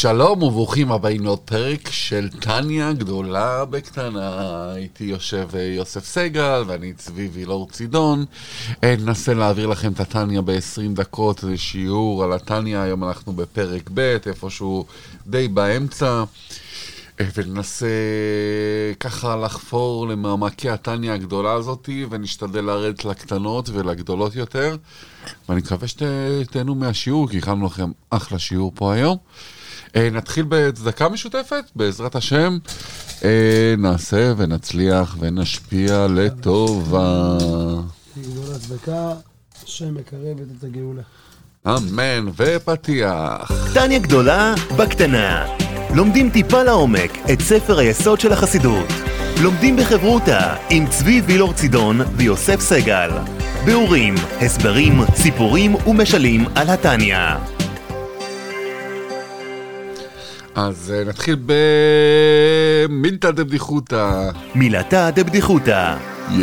שלום וברוכים הבאים לעוד פרק של טניה גדולה בקטנה. איתי יושב יוסף סגל ואני צבי וילור צידון. ננסה להעביר לכם את הטניה ב-20 דקות, זה שיעור על הטניה. היום אנחנו בפרק ב', איפשהו די באמצע, וננסה ככה לחפור למעמקי הטניה הגדולה הזאת, ונשתדל לרדת לקטנות ולגדולות יותר, ואני מקווה שתהנו מהשיעור, כי הכנו לכם אחלה שיעור פה היום. נתחיל בצדקה משותפת, בעזרת השם נעשה ונצליח ונשפיע לטובה. גדולה צדקה, השם מקרבת את הגאולה. אמן. ופתיח. טניה גדולה בקטנה. לומדים טיפה לעומק את ספר היסוד של החסידות. לומדים בחברותה עם צבי וילור צידון ויוסף סגל. ביאורים, הסברים, סיפורים ומשלים על הטניה. אז נתחיל במילתא דבדיחותא. מילתא דבדיחותא.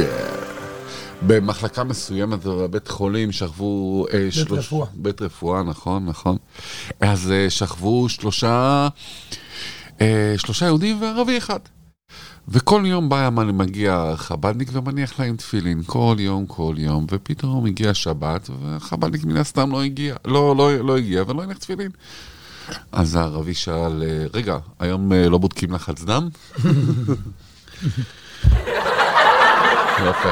במחלקה מסוימת בבית חולים שכבו בית רפואה, נכון. אז שכבו שלושה יהודים וערבי אחד, וכל יום מגיע חבדניק ומניח להם תפילין, כל יום, ופתאום הגיע שבת וחבדניק מן הסתם לא הגיע ולא הניח תפילין. אז הערבי שאל, רגע, היום לא בודקים לחץ דם? יפה.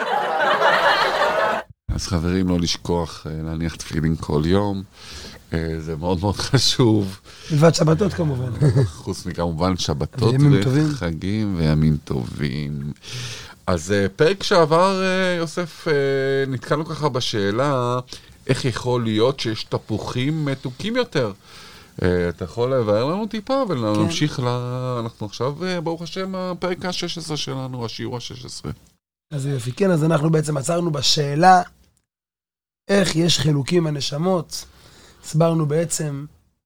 אז חברים, לא לשכוח להניח תפילין כל יום, זה מאוד מאוד חשוב. מלבד שבתות כמובן. חוץ מכמובן שבתות וחגים וימים טובים. אז פרק שעבר, יוסף, נתקלנו ככה בשאלה, איך יכול להיות שיש תפוחים מתוקים יותר? אתה יכול לבאר לנו טיפה ולהמשיך אנחנו עכשיו, ברוך השם, הפרק ה-16 שלנו, השיעור ה-16. אז יופי, כן, אז אנחנו בעצם עצרנו בשאלה איך יש חילוקים בנשמות. הסברנו בעצם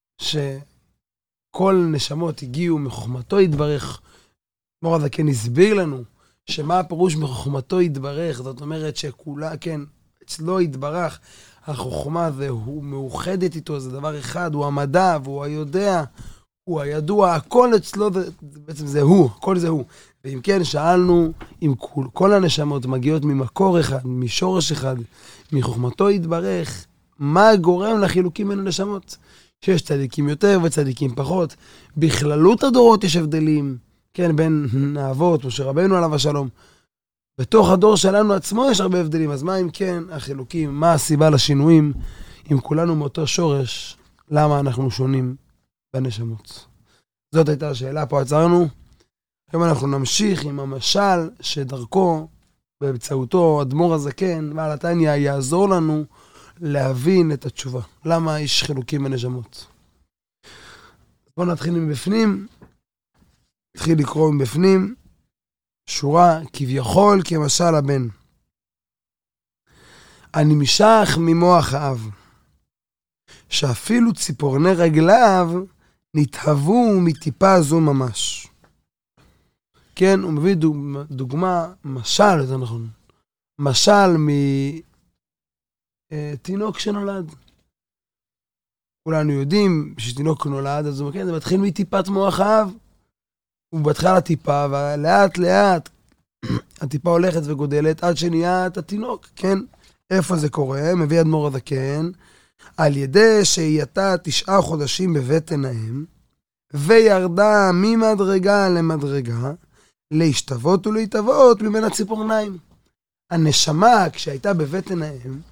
שכל נשמות הגיעו מחוכמתו יתברך. מור הזקן הסביר לנו שמה הפירוש מחוכמתו יתברך, זאת אומרת שכולה, כן, אצלו יתברך, החוכמה זה הוא מאוחדת איתו, זה דבר אחד, הוא המדע והוא היודע, הוא הידוע, הכל אצלו, בעצם זה הוא, הכל זה הוא. ואם כן, שאלנו אם כל הנשמות מגיעות ממקור אחד, משורש אחד, מחוכמתו יתברך, מה גורם לחילוקים בין הנשמות? שיש צדיקים יותר וצדיקים פחות, בכללות הדורות יש הבדלים, כן, בין האבות, משה רבנו עליו השלום, בתוך הדור שלנו עצמו יש הרבה הבדלים. אז מה אם כן החילוקים, מה הסיבה לשינויים, אם כולנו מאותו שורש, למה אנחנו שונים בנשמות? זאת הייתה השאלה, פה עצרנו. היום אנחנו נמשיך עם המשל שדרכו, באמצעותו, אדמו"ר הזקן, בעל התניא, יעזור לנו להבין את התשובה. למה יש חילוקים בנשמות? בואו נתחיל מבפנים. נתחיל לקרוא מבפנים. שורה, כביכול כמשל הבן. הנמשך ממוח האב, שאפילו ציפורני רגליו נתהוו מטיפה זו ממש. כן, הוא מביא דוגמה, משל, זה נכון, משל מתינוק שנולד. כולנו יודעים שתינוק נולד, אז הוא, כן, זה מתחיל מטיפת מוח האב, הוא בהתחלה הטיפה, ולאט לאט הטיפה הולכת וגודלת עד שנהיה את התינוק, כן? איפה זה קורה? מביא אדמו"ר הזקן, על ידי שהייתה 9 חודשים בבטן האם, וירדה ממדרגה למדרגה, להשתוות ולהתהוות מבין הציפורניים. הנשמה כשהייתה בבטן האם,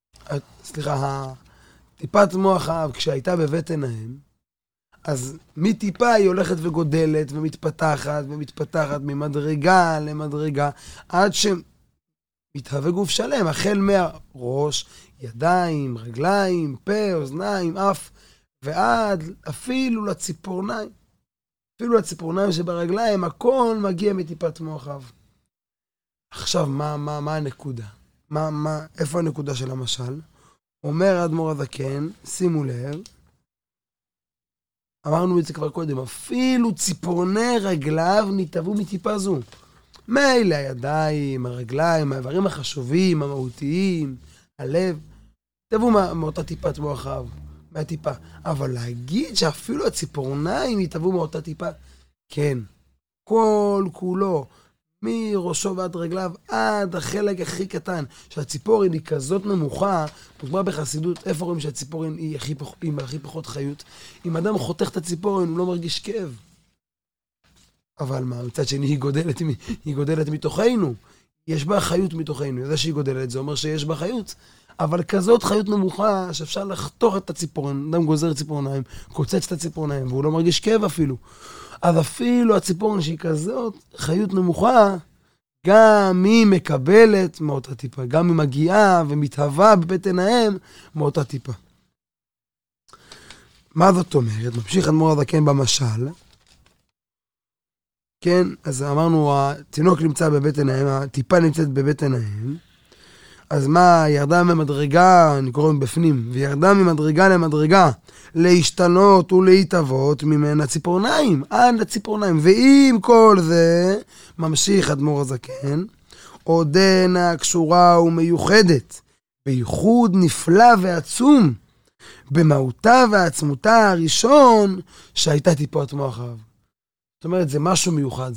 טיפת מוח האב כשהייתה בבטן האם, אז מטיפה היא הולכת וגודלת ומתפתחת ממדרגה למדרגה, עד שמתהווה גוף שלם, החל מהראש, ידיים, רגליים, פה, אוזניים, אף, ועד אפילו לציפורניים. אפילו לציפורניים שברגליים, הכל מגיע מטיפת מוח האב. עכשיו, מה הנקודה? איפה הנקודה של המשל? אומר אדמו"ר הזקן, שימו לב, אמרנו את זה כבר קודם, אפילו ציפורני רגליו נתהוו מטיפה זו. מילא הידיים, הרגליים, האיברים החשובים, המהותיים, הלב, תבואו מאותה טיפת מוח האב. מהטיפה. אבל להגיד שאפילו הציפורניים יתהוו מאותה טיפה, כן. כל כולו, מראשו ועד רגליו, עד החלק הכי קטן, שהציפורן היא כזאת נמוכה, מוסבר בחסידות, איפה רואים שהציפורן היא הכי פחות חיות? אם אדם חותך את הציפורן, הוא לא מרגיש כאב. אבל מה, מצד שני, היא גודלת מתוכנו. יש בה חיות מתוכנו. זה שהיא גודלת, זה אומר שיש בה חיות. אבל כזאת חיות נמוכה, שאפשר לחתוך את הציפורן, אדם גוזר ציפורניים, קוצץ את הציפורניים, והוא לא מרגיש כאב אפילו. אז אפילו הציפורן שהיא כזאת, חיות נמוכה, גם היא מקבלת מאותה טיפה, גם היא מגיעה ומתהווה בבטן האם מאותה טיפה. מה זאת אומרת? ממשיך אדמו"ר הזקן במשל. כן, אז אמרנו, התינוק נמצא בבטן האם, הטיפה נמצאת בבטן האם, אז מה, ירדה ממדרגה, אני קורא מבפנים, וירדה ממדרגה למדרגה, להשתנות ולהתאבות ממנה ציפורניים, עד לציפורניים. ועם כל זה, ממשיך אדמו"ר הזקן, עודנה קשורה ומיוחדת, בייחוד נפלא ועצום, במהותה ועצמותה הראשון, שהייתה טיפות מוח האב. זאת אומרת, זה משהו מיוחד.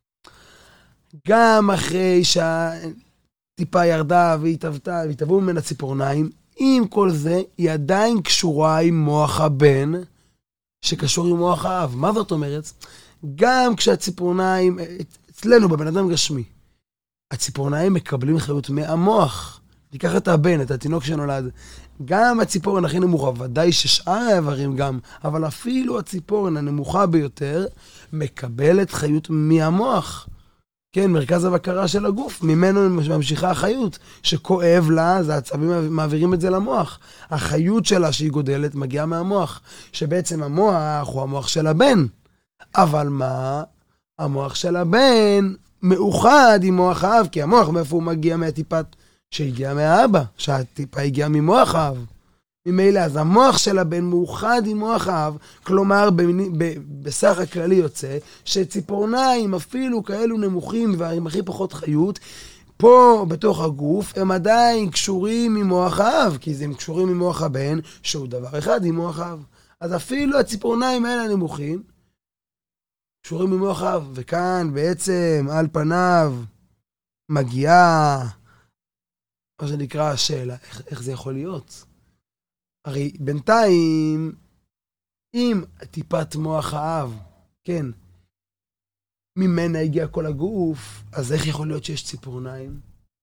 גם אחרי טיפה ירדה והתהוותה, והתהוו ממנה ציפורניים, עם כל זה, היא עדיין קשורה עם מוח הבן, שקשור עם מוח האב. מה זאת אומרת? גם כשהציפורניים, אצלנו בבן אדם גשמי, הציפורניים מקבלים חיות מהמוח. ניקח את הבן, את התינוק שנולד. גם הציפורן הכי נמוכה, ודאי ששאר האיברים גם, אבל אפילו הציפורן הנמוכה ביותר, מקבלת חיות מהמוח. כן, מרכז הבקרה של הגוף, ממנו ממשיכה החיות, שכואב לה, אז העצבים מעבירים את זה למוח. החיות שלה שהיא גודלת מגיעה מהמוח, שבעצם המוח הוא המוח של הבן. אבל מה? המוח של הבן מאוחד עם מוח האב, כי המוח מאיפה הוא מגיע מהטיפת שהגיע מהאבא, שהטיפה הגיעה ממוח האב. ממילא, אז המוח של הבן מאוחד עם מוח האב, כלומר, בסך הכללי יוצא, שציפורניים אפילו כאלו נמוכים ועם הכי פחות חיות, פה בתוך הגוף הם עדיין קשורים עם מוח האב, כי הם קשורים עם מוח הבן, שהוא דבר אחד עם מוח האב. אז אפילו הציפורניים האלה הנמוכים, קשורים עם מוח האב, וכאן בעצם על פניו מגיעה, מה שנקרא השאלה, איך זה יכול להיות? הרי בינתיים, אם טיפת מוח האב, כן, ממנה הגיע כל הגוף, אז איך יכול להיות שיש ציפורניים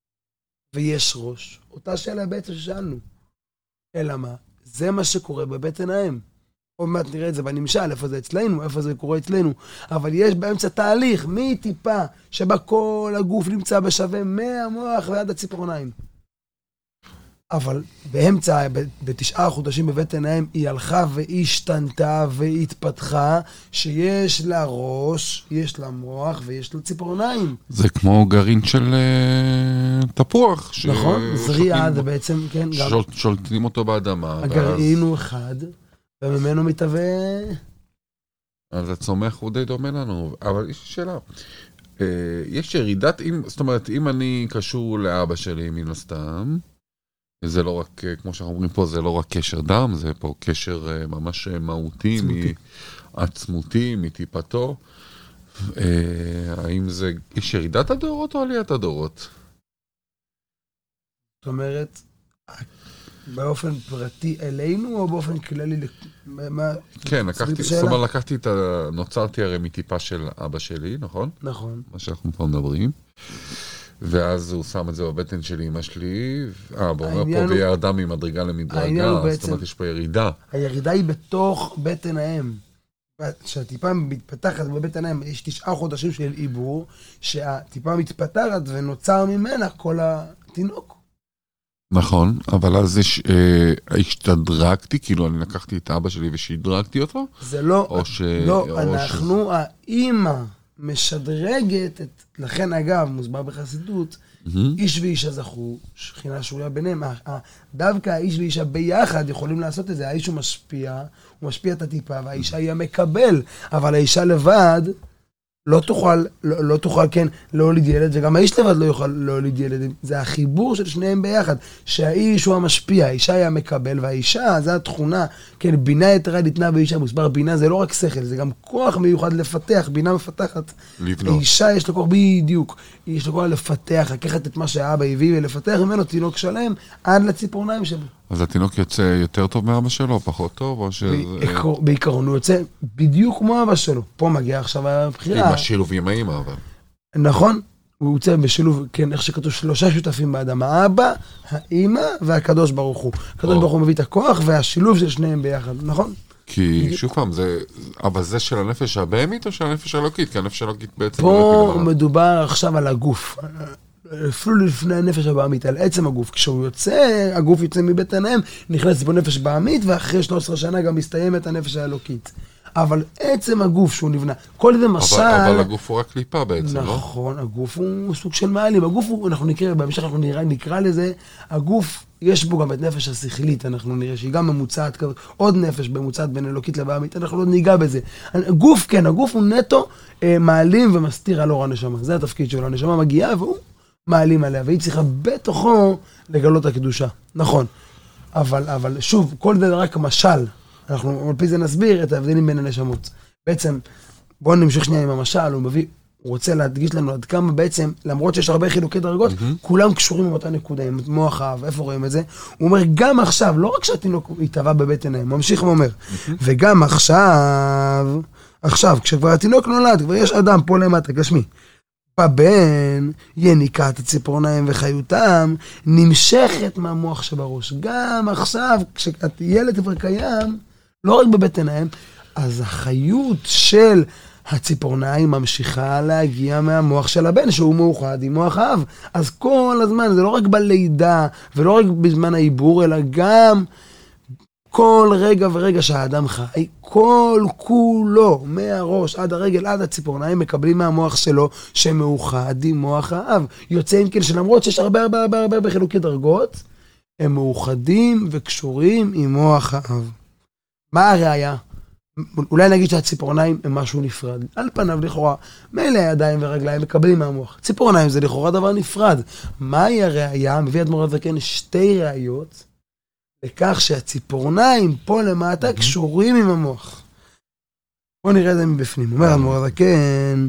ויש ראש? אותה שאלה בעצם ששאלנו. אלא מה? זה מה שקורה בבטן האם. עוד מעט נראה את זה בנמשל, איפה זה אצלנו, איפה זה קורה אצלנו. אבל יש באמצע תהליך, מטיפה שבה כל הגוף נמצא בשווה מהמוח ועד הציפורניים. אבל באמצע, ב9 חודשים בבטן האם, היא הלכה והיא השתנתה והיא התפתחה, שיש לה ראש, יש לה מוח ויש לה ציפורניים. זה כמו גרעין של תפוח. נכון, זריעה זה בעצם, כן. שולטים אותו באדמה. הגרעין הוא אחד, וממנו מתהווה. אז הצומח הוא די דומה לנו, אבל יש שאלה. יש ירידת, זאת אומרת, אם אני קשור לאבא שלי מן הסתם, זה לא רק, כמו שאנחנו אומרים פה, זה לא רק קשר דם, זה פה קשר ממש מהותי, מעצמותי, מטיפתו. האם זה, יש ירידת הדורות או עליית הדורות? זאת אומרת, באופן פרטי אלינו, או באופן כללי? כן, לקחתי את נוצרתי הרי מטיפה של אבא שלי, נכון? נכון. מה שאנחנו פה מדברים. ואז הוא שם את זה בבטן של אמא שלי, ואומר פה וירדה ממדרגה למדרגה, זאת אומרת יש פה ירידה. הירידה היא בתוך בטן האם. כשהטיפה מתפתחת בבטן האם, יש 9 חודשים של עיבור, שהטיפה מתפתחת ונוצר ממנה כל התינוק. נכון, אבל אז השתדרגתי, כאילו אני לקחתי את אבא שלי ושדרגתי אותו? זה לא, אנחנו, האמא משדרגת, לכן אגב, מוסבר בחסידות, איש ואישה זכו, שכינה שרויה ביניהם, דווקא האיש ואישה ביחד יכולים לעשות את זה, האיש הוא משפיע את הטיפה, והאישה היא המקבל, אבל האישה לבד לא תוכל, כן, להוליד ילד, וגם האיש לבד לא יוכל להוליד ילד. זה החיבור של שניהם ביחד, שהאיש הוא המשפיע, האישה היא המקבל, והאישה, זה התכונה, כן, בינה יתרה ניתנה באישה, מוסבר, בינה זה לא רק שכל, זה גם כוח מיוחד לפתח, בינה מפתחת. לבנות. האישה יש לו כוח בדיוק, יש לו כוח לפתח, לקחת את מה שהאבא הביא, ולפתח ממנו תינוק שלם, עד לציפורניים שלו. אז התינוק יוצא יותר טוב מאבא שלו, פחות טוב, או שזה... בעיקרון הוא יוצא בדיוק כמו אבא שלו. פה מגיע עכשיו הבחירה. עם השילוב עם האמא, אבל. נכון, הוא יוצא בשילוב, כן, איך שכתוב 3 שותפים באדם, האבא, האמא והקדוש ברוך הוא. הקדוש ברוך הוא מביא את הכוח והשילוב של שניהם ביחד, נכון? כי שוב פעם, אבל זה של הנפש הבהמית או של הנפש האלוקית? כי הנפש האלוקית בעצם... פה מדובר עכשיו על הגוף. אפילו לפני הנפש הבאמית, על עצם הגוף. כשהוא יוצא, הגוף יוצא מבית עיניהם, נכנס בו נפש באמית, ואחרי 13 שנה גם מסתיימת הנפש האלוקית. אבל עצם הגוף שהוא נבנה, כל זה משל... אבל הגוף הוא רק קליפה בעצם, לא? נכון, הגוף הוא סוג של מעלים. הגוף הוא, אנחנו נקרא, בהמשך אנחנו נקרא לזה, הגוף, יש בו גם את נפש השכלית, אנחנו נראה שהיא גם ממוצעת כזאת, עוד נפש במוצעת בין אלוקית לבאמית, אנחנו לא ניגע בזה. הגוף, כן, הגוף הוא נטו מעלים ומסתיר על אור הנשמה. זה התפקיד שלו, הנשמה מגיעה והוא מעלים עליה, והיא צריכה בתוכו לגלות הקדושה. נכון. אבל שוב, כל זה רק משל. אנחנו על פי זה נסביר את ההבדלים בין הנשמות. בעצם, בואו נמשיך שנייה עם המשל, הוא רוצה להדגיש לנו עד כמה בעצם, למרות שיש הרבה חילוקי דרגות, כולם קשורים עם אותה נקודה, עם מוח האב, איפה רואים את זה? הוא אומר, גם עכשיו, לא רק שהתינוק יתהווה בבטן עיניים, ממשיך ואומר, וגם עכשיו, כשכבר התינוק נולד, כבר יש אדם פה למטה, גשמי, בבן, יניקת הציפורניים וחיותם, נמשכת מהמוח שבראש. גם עכשיו, כשהילד כבר קיים, לא רק בבטן עיניים, אז החיות של הציפורניים ממשיכה להגיע מהמוח של הבן, שהוא מאוחד עם מוח האב. אז כל הזמן, זה לא רק בלידה, ולא רק בזמן העיבור, אלא גם כל רגע ורגע שהאדם חי, כל כולו, מהראש עד הרגל, עד הציפורניים, מקבלים מהמוח שלו, שמאוחד עם מוח האב. יוצא אם כן, שלמרות שיש הרבה בחילוקי דרגות, הם מאוחדים וקשורים עם מוח האב. מה הראיה? אולי נגיד שהציפורניים הם משהו נפרד. על פניו לכאורה, מילא הידיים ורגליים מקבלים מהמוח. ציפורניים זה לכאורה דבר נפרד. מהי הראיה? מביא אדמו"ר הזקן 2 ראיות, לכך שהציפורניים פה למטה קשורים עם המוח. בואו נראה את זה מבפנים. אומר אדמו"ר הזקן,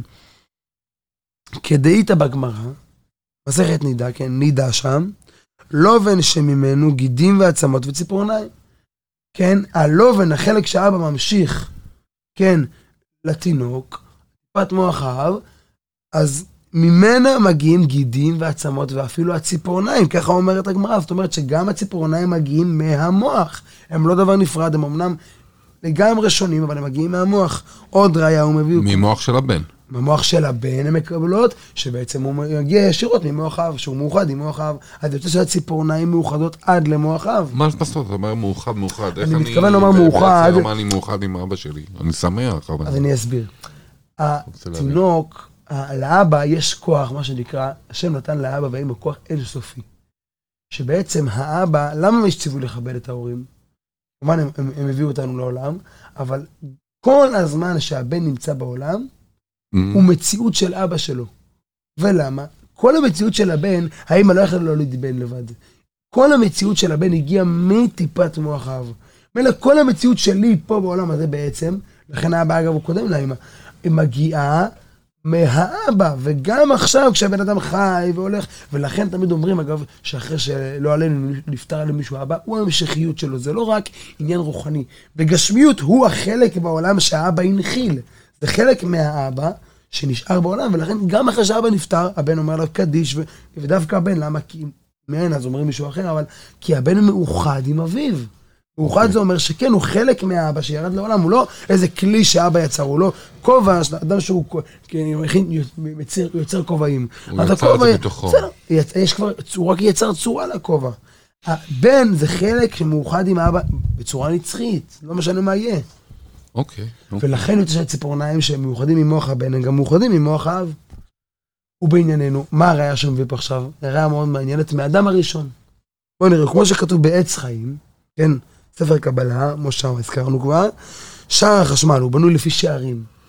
כדאית בגמרא, מסכת נידה, כן, נידה שם, לובן שממנו גידים ועצמות וציפורניים. כן, הלובן, החלק שהאבא ממשיך, כן, לתינוק, טיפת מוח האב, אז ממנה מגיעים גידים ועצמות ואפילו הציפורניים, ככה אומרת הגמרא, זאת אומרת שגם הציפורניים מגיעים מהמוח, הם לא דבר נפרד, הם אמנם לגמרי שונים, אבל הם מגיעים מהמוח. עוד ראיה הוא מביא... ממוח של הבן. ממוח של הבן הם מקבלות, שבעצם הוא מגיע ישירות ממוח האב, שהוא מאוחד עם מוח האב, אז יוצא שהציפורניים מאוחדות עד למוח האב. מה בסוף? אתה אומר מאוחד. אני מתכוון לומר מאוחד. מה אני מאוחד עם אבא שלי? אני שמח. אז אני אסביר. התינוק, לאבא יש כוח, מה שנקרא, השם נתן לאבא ואמא כוח אינסופי. שבעצם האבא, למה הם השציוו לכבד את ההורים? כמובן הם הביאו אותנו לעולם, אבל כל הזמן שהבן נמצא בעולם, הוא מציאות של אבא שלו. ולמה? כל המציאות של הבן, האמא לא יכלה להוליד בן לבד. כל המציאות של הבן הגיעה מטיפת מוח האב. מילא כל המציאות שלי פה בעולם הזה בעצם, לכן האבא אגב הוא קודם לאמא, היא מגיעה מהאבא, וגם עכשיו כשהבן אדם חי והולך, ולכן תמיד אומרים אגב, שאחרי שלא עלינו נפטר עלינו מישהו האבא, הוא המשכיות שלו, זה לא רק עניין רוחני. וגשמיות הוא החלק בעולם שהאבא הנחיל. זה חלק מהאבא שנשאר בעולם, ולכן גם אחרי שהאבא נפטר, הבן אומר לו קדיש, ודווקא הבן, למה? כי מעין, אז אומרים מישהו אחר, אבל כי הבן מאוחד עם אביו. מאוחד זה אומר שכן, הוא חלק מהאבא שירד לעולם, הוא לא איזה כלי שאבא יצר, הוא לא כובע, אדם שהוא יוצר כובעים. הוא יצר את זה בתוכו. הוא רק יצר צורה לכובע. הבן זה חלק שמאוחד עם האבא בצורה נצחית, לא משנה מה יהיה. אוקיי. ולכן יוצא שהציפורניים שהם מאוחדים עם מוח הבן, הם גם מאוחדים עם מוח האב. ובענייננו, מה הראיה שמביא פה עכשיו? הראיה מאוד מעניינת מאדם הראשון. בואו נראה, כמו שכתוב בעץ חיים, כן, ספר קבלה, משה, הזכרנו כבר, שער החשמל, הוא בנוי לפי שערים.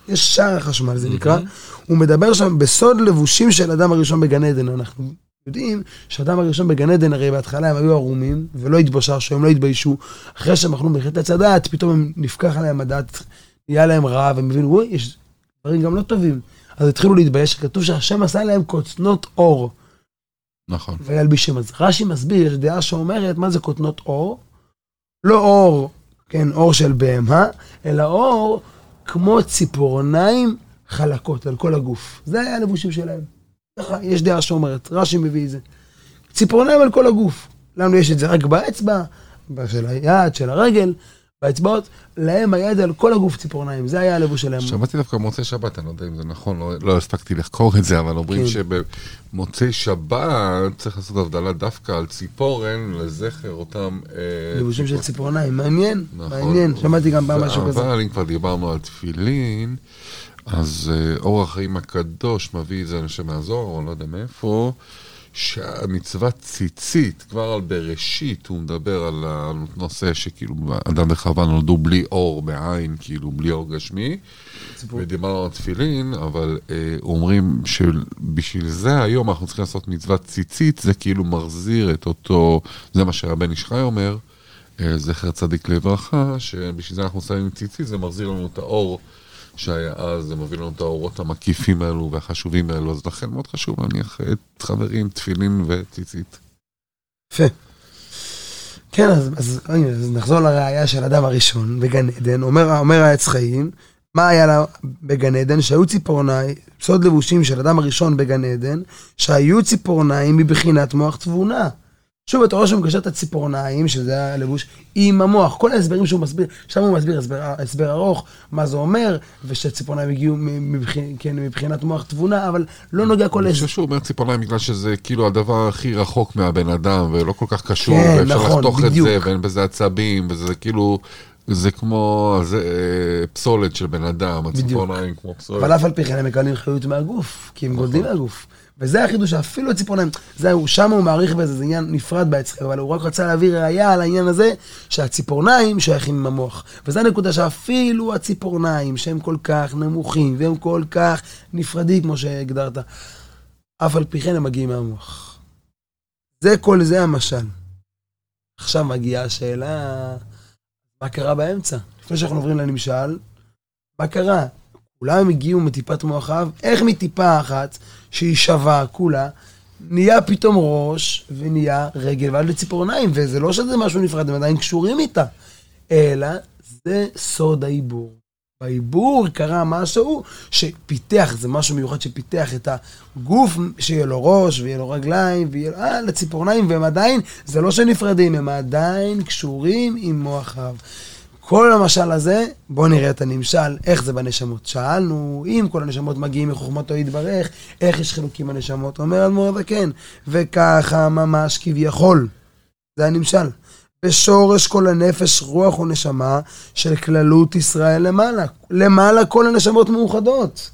יש שער החשמל, זה נקרא. הוא מדבר שם בסוד לבושים של אדם הראשון בגן עדן. אנחנו יודעים שאדם הראשון בגן עדן, הרי בהתחלה הם היו ערומים, ולא התבוששו, הם לא התביישו. אחרי שהם אכלו מחית עץ הדעת, פתאום הם נפקח עליהם הדעת, נהיה להם רע, והם מבינו, וואי, יש דברים גם לא טובים. אז התחילו להתבייש, כתוב שהשם עשה להם קוטנות אור. נכון. וילבישם. אז רש"י מסביר, יש דעה שאומרת, מה זה קוטנות אור? לא אור, כן, אור של בהמה, אלא אור כמו ציפורניים חלקות על כל הגוף. זה היה הלבושים שלהם. יש דעה שאומרת, רש"י מביא את זה. ציפורניים על כל הגוף. לנו יש את זה רק באצבע, של היד, של הרגל, באצבעות, להם היה את זה על כל הגוף ציפורניים. זה היה הלבוש שלהם. שמעתי דווקא במוצאי שבת, אני לא יודע אם זה נכון, לא הספקתי לחקור את זה, אבל אומרים שבמוצאי שבת צריך לעשות הבדלה דווקא על ציפורן, לזכר אותם... לבושים של ציפורניים, מעניין, מעניין. שמעתי גם פעם משהו כזה. אבל אם כבר דיברנו על תפילין, אז אור החיים הקדוש מביא את זה אנשים מהזוהר, או לא יודע מאיפה, שהמצווה ציצית, כבר על בראשית, הוא מדבר על הנושא שכאילו אדם וחווה נולדו בלי אור בעין, כאילו בלי אור גשמי, ודיברנו על תפילין, אבל אומרים שבשביל זה היום אנחנו צריכים לעשות מצוות ציצית, זה כאילו מחזיר את אותו, זה מה שהרבן איש חי אומר, זכר צדיק לברכה, שבשביל זה אנחנו שמים ציצית, זה מחזיר לנו את האור, שהיה אז, זה מביא לנו את האורות המקיפים האלו והחשובים האלו, אז לכן מאוד חשוב להניח את חברים, תפילין וציצית. יפה. כן, אז נחזור לראייה של אדם הראשון בגן עדן, אומר העץ חיים, מה היה לה בגן עדן? שהיו ציפורניים, סוד לבושים של אדם הראשון בגן עדן, שהיו ציפורניים מבחינת מוח תבונה. שוב, אתה רואה שהוא מקשר את הציפורניים, שזה הלבוש, עם המוח. כל ההסברים שהוא מסביר, שם הוא מסביר הסבר ארוך, מה זה אומר, ושציפורניים הגיעו מבחינת מוח תבונה, אבל לא נוגע כל... אני חושב שהוא אומר ציפורניים בגלל שזה כאילו הדבר הכי רחוק מהבן אדם, ולא כל כך קשור, ואפשר לחתוך את זה, ואין בזה עצבים, וזה כאילו... זה כמו פסולת של בן אדם, הציפורניים כמו פסולת. אבל אף על פי כן הם מקבלים חיות מהגוף, כי הם גודלים מהגוף. וזה החידוש שאפילו הציפורניים, זהו, שם הוא מעריך בזה, זה עניין נפרד בעצם, אבל הוא רק רצה להביא ראייה על העניין הזה, שהציפורניים שייכים עם המוח. וזו הנקודה שאפילו הציפורניים, שהם כל כך נמוכים, והם כל כך נפרדים, כמו שהגדרת, אף על פי כן הם מגיעים מהמוח. זה כל זה המשל. עכשיו מגיעה השאלה, מה קרה באמצע? לפני שאנחנו עוברים לנמשל, מה קרה? כולם הגיעו מטיפת מוחב, איך מטיפה אחת שהיא שווה כולה, נהיה פתאום ראש ונהיה רגל ועד לציפורניים, וזה לא שזה משהו נפרד, הם עדיין קשורים איתה, אלא זה סוד העיבור. בעיבור קרה משהו שפיתח, זה משהו מיוחד שפיתח את הגוף, שיהיה לו ראש ויהיה לו רגליים, ויהיה לו לציפורניים, והם עדיין, זה לא שנפרדים, הם עדיין קשורים עם מוחב. כל המשל הזה, בואו נראה את הנמשל, איך זה בנשמות. שאלנו, אם כל הנשמות מגיעים מחוכמתו יתברך, איך יש חילוקים בנשמות? אומר אדמו"ר הזקן, וככה ממש כביכול. זה הנמשל. בשורש כל הנפש, רוח ונשמה של כללות ישראל למעלה. למעלה כל הנשמות מאוחדות.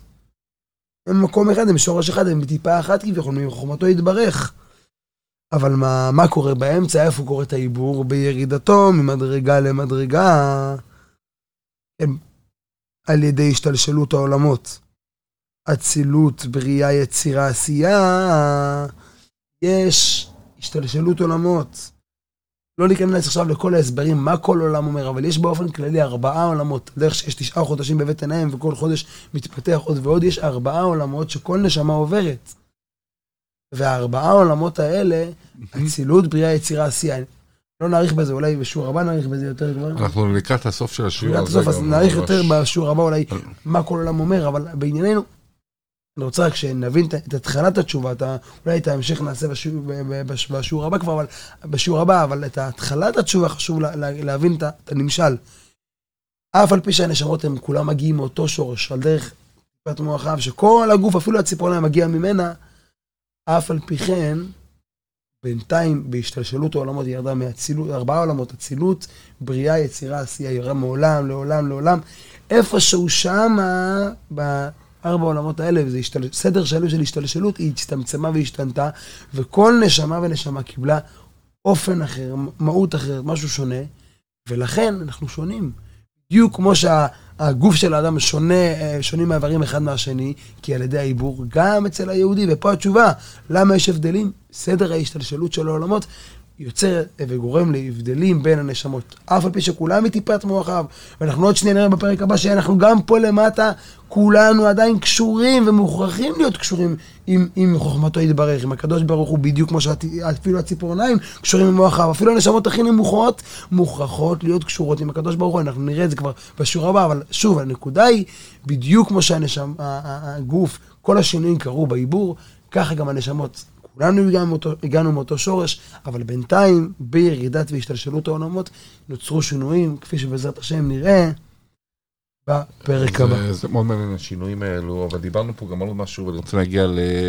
הם מקום אחד, הם שורש אחד, הם בטיפה אחת כביכול, מחוכמתו יתברך. אבל מה קורה באמצע? איפה קורה את העיבור? בירידתו ממדרגה למדרגה, על ידי השתלשלות העולמות. אצילות, בריאה, יצירה, עשייה, יש השתלשלות עולמות. לא ניכנס עכשיו לכל ההסברים מה כל עולם אומר, אבל יש באופן כללי 4 עולמות. דרך שיש 9 חודשים בבית עיניים וכל חודש מתפתח עוד ועוד, יש 4 עולמות שכל נשמה עוברת. וה4 עולמות האלה, אצילות, בריאה, יצירה, עשייה. לא נעריך בזה, אולי בשיעור הבא נעריך בזה יותר כבר. אנחנו לקראת הסוף של השיעור הזה. לקראת הסוף, אז נעריך יותר בשיעור הבא אולי מה כל עולם אומר, אבל בענייננו, אני רוצה רק שנבין את התחלת התשובה, אולי את ההמשך נעשה בשיעור הבא כבר, אבל את התחלת התשובה חשוב להבין את הנמשל. אף על פי שהנשמות הם כולם מגיעים מאותו שורש, על דרך טיפת מוחב, שכל הגוף, אפילו הציפורניים מגיע ממנה, אף על פי כן, בינתיים בהשתלשלות העולמות ירדה מהצילות, 4 עולמות, אצילות, בריאה, יצירה, עשייה, ירדה מעולם, לעולם, איפשהו שמה, ב4 עולמות האלה, וזה סדר שלו של השתלשלות, היא הצטמצמה והשתנתה, וכל נשמה ונשמה קיבלה אופן אחר, מהות אחרת, משהו שונה, ולכן אנחנו שונים. בדיוק כמו שהגוף של האדם שונים מהאיברים אחד מהשני, כי על ידי העיבור, גם אצל היהודי, ופה התשובה, למה יש הבדלים? סדר ההשתלשלות של העולמות, יוצר וגורם להבדלים בין הנשמות. אף על פי שכולם מטיפת מוחב, ואנחנו עוד שניה נראה בפרק הבא שאנחנו גם פה למטה, כולנו עדיין קשורים ומוכרחים להיות קשורים עם חוכמתו יתברך, עם הקדוש ברוך הוא, בדיוק כמו שאפילו הציפורניים קשורים עם מוחב, אפילו הנשמות הכי נמוכות מוכרחות להיות קשורות עם הקדוש ברוך הוא. אנחנו נראה את זה כבר בשיעור הבא, אבל שוב, הנקודה היא, בדיוק כמו שהגוף, כל השינויים קרו בעיבור, ככה גם הנשמות. כולנו הגענו מאותו שורש, אבל בינתיים, בירידת והשתלשלות העולמות, נוצרו שינויים, כפי שבעזרת השם נראה בפרק הבא. זה מאוד מעניין השינויים האלו, אבל דיברנו פה גם על משהו, ואני רוצה להגיע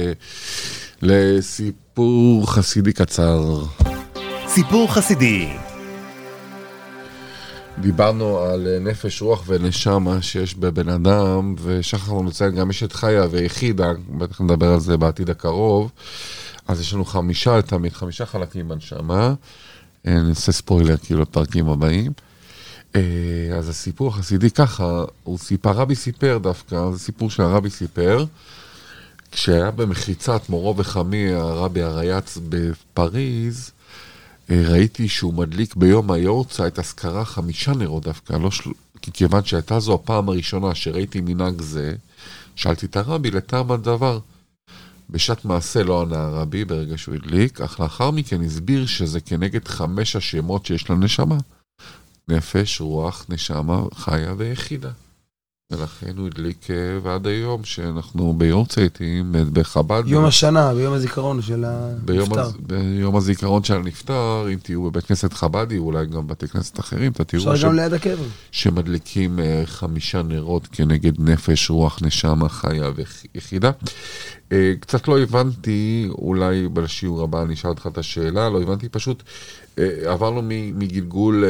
לסיפור חסידי קצר. סיפור חסידי. דיברנו על נפש, רוח ונשמה שיש בבן אדם, ושחר לנו לציין גם יש את חיה ויחידה, בטח נדבר על זה בעתיד הקרוב. אז יש לנו 5 חלקים בנשמה, נעשה ספוילר כאילו לפרקים הבאים. אז הסיפור החסידי ככה, הרבי סיפר דווקא, זה סיפור שהרבי סיפר, כשהיה במחיצת מורו וחמי, הרבי הרייץ בפריז, ראיתי שהוא מדליק ביום היורצייט אזכרה 5 נרות דווקא, כי כיוון שהייתה זו הפעם הראשונה שראיתי מנהג זה, שאלתי את הרבי לטעם הדבר. בשעת מעשה לא ענה הרבי ברגע שהוא הדליק, אך לאחר מכן הסביר שזה כנגד 5 השמות שיש לנשמה. נפש, רוח, נשמה, חיה ויחידה. ולכן הוא הדליק ועד היום שאנחנו ביורצייטים בחב"ד. יום השנה, ביום הזיכרון של הנפטר. ביום הזיכרון של הנפטר, אם תהיו בבית כנסת חב"די, אולי גם בתי כנסת אחרים, אתה תראו גם ליד הקבר. שמדליקים 5 נרות כנגד נפש, רוח, נשמה, חיה ויחידה. קצת לא הבנתי, אולי בשיעור הבא אני אשאל אותך את השאלה, לא הבנתי פשוט, עברנו מגלגול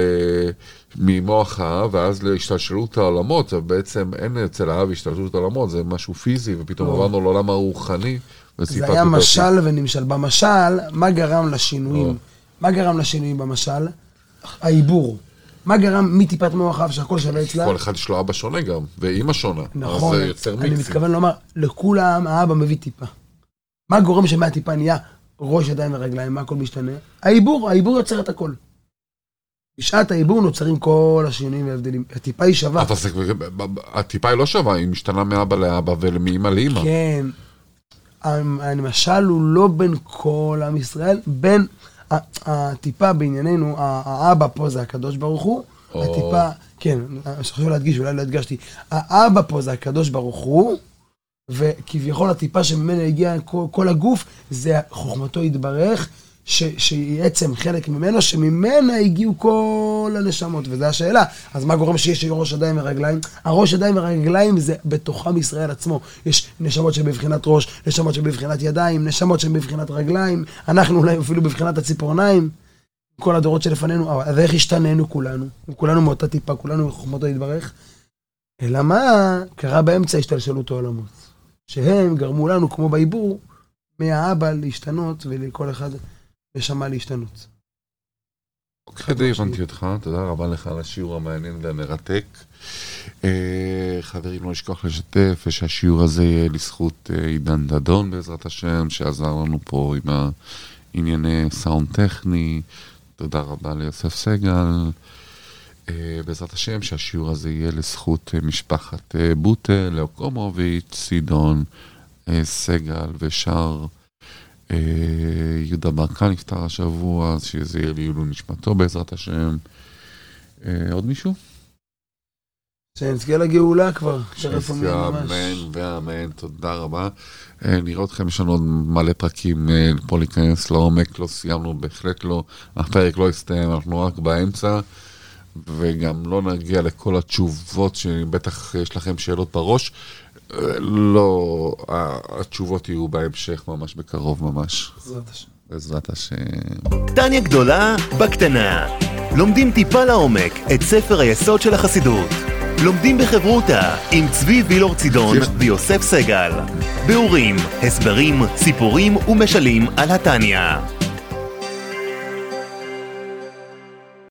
ממוח האב, ואז להשתלשלות העולמות, ובעצם אין אצל האב השתלשלות העולמות, זה משהו פיזי, ופתאום עברנו לעולם הרוחני. זה היה משל ונמשל. במשל, מה גרם לשינויים? מה גרם לשינויים במשל? העיבור. מה גרם מטיפת מוח האב שהכל שווה אצלה? כל אחד יש לו אבא שונה גם, ואמא שונה. נכון, אז זה יוצר מיקסים. אני מתכוון לומר, לכולם האבא מביא טיפה. מה גורם שמהטיפה נהיה ראש, ידיים ורגליים, מה הכל משתנה? העיבור יוצר את הכל. בשעת העיבור נוצרים כל השינויים וההבדלים. הטיפה היא שווה. הטיפה היא לא שווה, היא משתנה מאבא לאבא ומאמא לאמא. כן. המשל הוא לא בין כל עם ישראל, בין הטיפה בענייננו, האבא פה זה הקדוש ברוך הוא, הטיפה, כן, חשוב להדגיש, אולי לא הדגשתי, האבא פה זה הקדוש ברוך הוא, וכביכול הטיפה שממנה הגיע כל הגוף, זה חוכמתו יתברך, שהיא עצם חלק ממנו, שממנה הגיעו כל הנשמות, וזו השאלה. אז מה גורם שיש ראש ידיים ורגליים? הראש ידיים ורגליים זה בתוכם ישראל עצמו. יש נשמות שבבחינת ראש, נשמות שבבחינת ידיים, נשמות שבבחינת רגליים, אנחנו אולי אפילו בבחינת הציפורניים, כל הדורות שלפנינו. אז איך השתננו כולנו? כולנו מאותה טיפה, כולנו חוכמתו יתברך. אלא מה? קרה באמצע השתלשלות העולמות. שהם גרמו לנו, כמו בעיבור, מהאבא להשתנות ולכל אחד נשמה להשתנות. אוקיי, הבנתי אותך, תודה רבה לך על השיעור המעניין והמרתק. חברים, לא נשכח לשתף שהשיעור הזה יהיה לזכות עידן דדון בעזרת השם, שעזר לנו פה עם הענייני סאונד טכני. תודה רבה ליוסף סגל. בעזרת השם שהשיעור הזה יהיה לזכות משפחת בוטה, לאו קומוביץ', סידון, סגל ושאר. יהודה ברקן נפטר השבוע, אז שזה יהיה לעילוי נשמתו בעזרת השם. עוד מישהו? שנזכה לגאולה כבר. אמן ואמן, תודה רבה. נראה אתכם, יש לנו עוד מלא פרקים פה להיכנס לעומק, לא סיימנו, בהחלט לא, הפרק לא הסתיים, אנחנו רק באמצע, וגם לא נגיע לכל התשובות שבטח יש לכם שאלות בראש. לא, התשובות יהיו בהמשך ממש בקרוב ממש. בעזרת השם. טניה גדולה בקטנה. לומדים טיפה לעומק את ספר היסוד של החסידות. לומדים בחברותה עם צבי וילור צידון ויוסף סגל. ביאורים, הסברים, סיפורים ומשלים על הטניה.